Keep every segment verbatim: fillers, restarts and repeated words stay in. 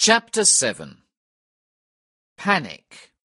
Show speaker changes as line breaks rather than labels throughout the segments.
Chapter seven. Panic.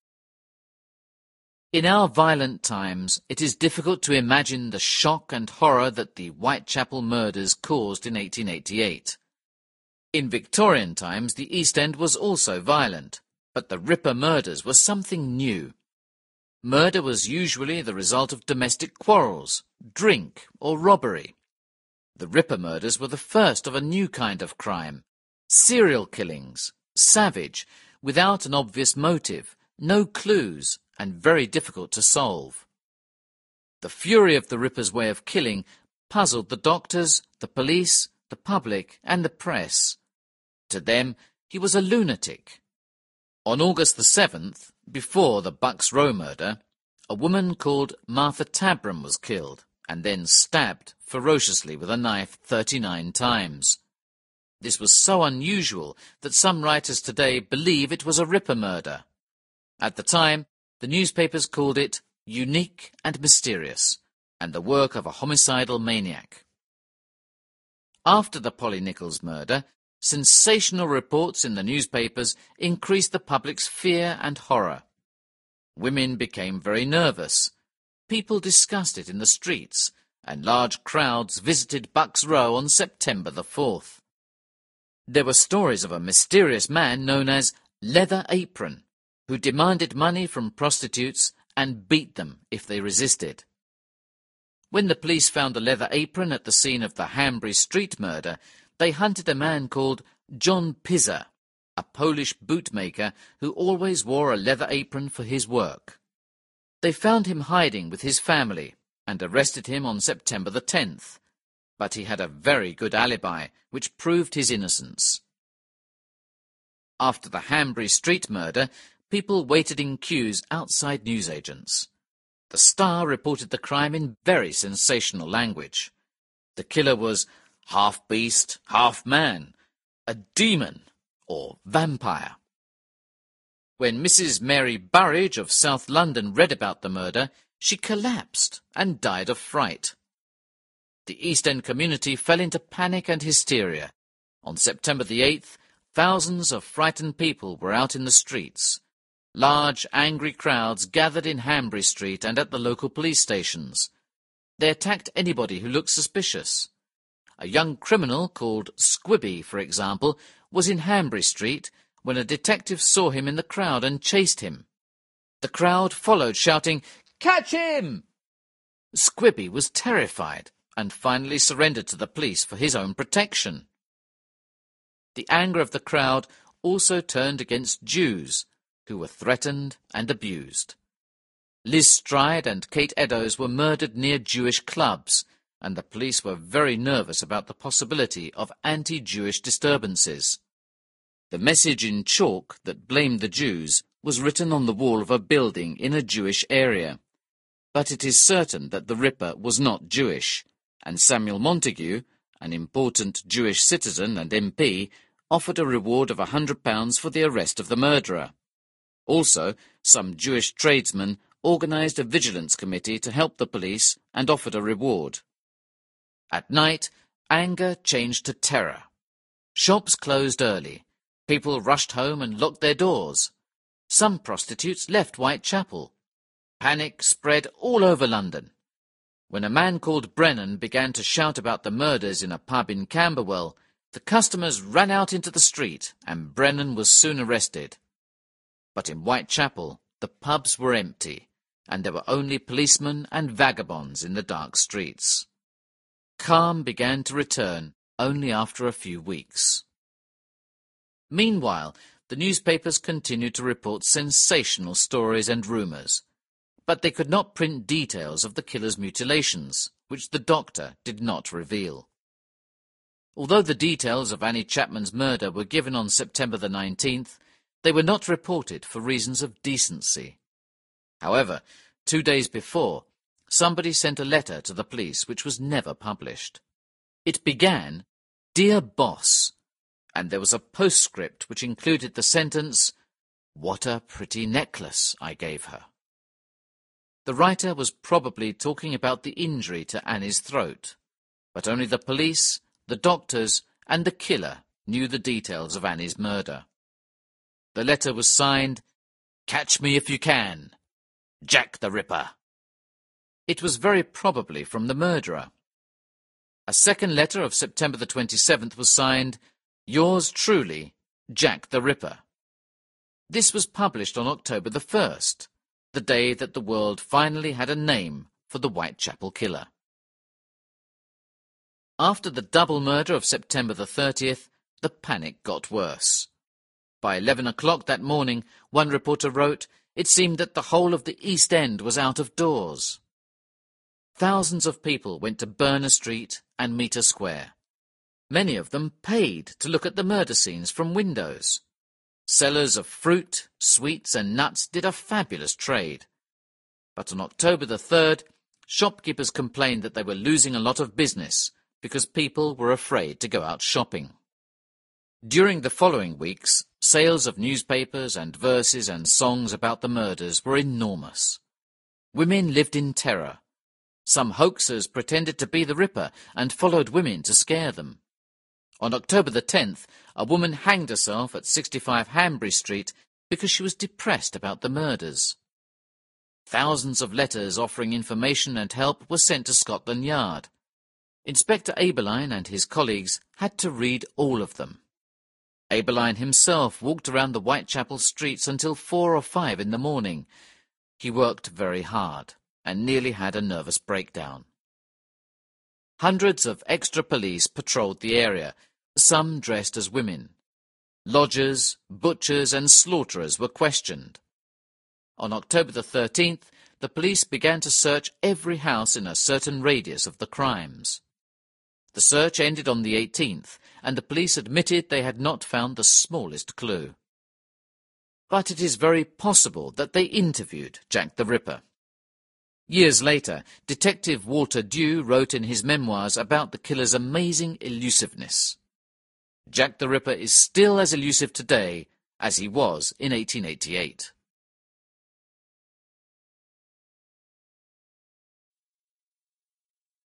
In our violent times, it is difficult to imagine the shock and horror that the Whitechapel murders caused in eighteen eighty-eight. In Victorian times, the East End was also violent, but the Ripper murders were something new. Murder was usually the result of domestic quarrels, drink, or robbery. The Ripper murders were the first of a new kind of crime. Serial killings, savage, without an obvious motive, no clues, and very difficult to solve. The fury of the Ripper's way of killing puzzled the doctors, the police, the public, and the press. To them, he was a lunatic. On August the seventh, before the Bucks Row murder, a woman called Martha Tabram was killed, and then stabbed ferociously with a knife thirty-nine times. This was so unusual that some writers today believe it was a Ripper murder. At the time, the newspapers called it unique and mysterious, and the work of a homicidal maniac. After the Polly Nichols murder, sensational reports in the newspapers increased the public's fear and horror. Women became very nervous. People discussed it in the streets, and large crowds visited Bucks Row on September the fourth. There were stories of a mysterious man known as Leather Apron, who demanded money from prostitutes and beat them if they resisted. When the police found the Leather Apron at the scene of the Hanbury Street murder, they hunted a man called John Pizza, a Polish bootmaker who always wore a leather apron for his work. They found him hiding with his family and arrested him on September the tenth, but he had a very good alibi, which proved his innocence. After the Hanbury Street murder, people waited in queues outside newsagents. The Star reported the crime in very sensational language. The killer was half beast, half man, a demon, or vampire. When Missus Mary Burridge of South London read about the murder, she collapsed and died of fright. The East End community fell into panic and hysteria. On September the eighth, thousands of frightened people were out in the streets. Large, angry crowds gathered in Hanbury Street and at the local police stations. They attacked anybody who looked suspicious. A young criminal called Squibby, for example, was in Hanbury Street when a detective saw him in the crowd and chased him. The crowd followed, shouting, "Catch him!" Squibby was terrified and finally surrendered to the police for his own protection. The anger of the crowd also turned against Jews, who were threatened and abused. Liz Stride and Kate Eddowes were murdered near Jewish clubs, and the police were very nervous about the possibility of anti-Jewish disturbances. The message in chalk that blamed the Jews was written on the wall of a building in a Jewish area. But it is certain that the Ripper was not Jewish, and Samuel Montague, an important Jewish citizen and M P, offered a reward of a hundred pounds for the arrest of the murderer. Also, some Jewish tradesmen organised a vigilance committee to help the police and offered a reward. At night, anger changed to terror. Shops closed early. People rushed home and locked their doors. Some prostitutes left Whitechapel. Panic spread all over London. When a man called Brennan began to shout about the murders in a pub in Camberwell, the customers ran out into the street and Brennan was soon arrested. But in Whitechapel, the pubs were empty, and there were only policemen and vagabonds in the dark streets. Calm began to return only after a few weeks. Meanwhile, the newspapers continued to report sensational stories and rumours, but they could not print details of the killer's mutilations, which the doctor did not reveal. Although the details of Annie Chapman's murder were given on September the nineteenth, they were not reported for reasons of decency. However, two days before, somebody sent a letter to the police which was never published. It began, "Dear Boss," and there was a postscript which included the sentence, "What a pretty necklace I gave her." The writer was probably talking about the injury to Annie's throat, but only the police, the doctors, and the killer knew the details of Annie's murder. The letter was signed, "Catch me if you can, Jack the Ripper." It was very probably from the murderer. A second letter of September the twenty-seventh was signed, "Yours truly, Jack the Ripper." This was published on October the first, the day that the world finally had a name for the Whitechapel killer. After the double murder of September the thirtieth, the panic got worse. By eleven o'clock that morning, one reporter wrote, it seemed that the whole of the East End was out of doors. Thousands of people went to Berners Street and Meter Square. Many of them paid to look at the murder scenes from windows. Sellers of fruit, sweets and nuts did a fabulous trade. But on October the third, shopkeepers complained that they were losing a lot of business because people were afraid to go out shopping. During the following weeks, sales of newspapers and verses and songs about the murders were enormous. Women lived in terror. Some hoaxers pretended to be the Ripper and followed women to scare them. On October the tenth, a woman hanged herself at sixty-five Hanbury Street because she was depressed about the murders. Thousands of letters offering information and help were sent to Scotland Yard. Inspector Eberlein and his colleagues had to read all of them. Eberlein himself walked around the Whitechapel streets until four or five in the morning. He worked very hard and nearly had a nervous breakdown. Hundreds of extra police patrolled the area, some dressed as women. Lodgers, butchers and slaughterers were questioned. On October the thirteenth, the police began to search every house in a certain radius of the crimes. The search ended on the eighteenth, and the police admitted they had not found the smallest clue. But it is very possible that they interviewed Jack the Ripper. Years later, Detective Walter Dew wrote in his memoirs about the killer's amazing elusiveness. Jack the Ripper is still as elusive today as he was in eighteen eighty-eight.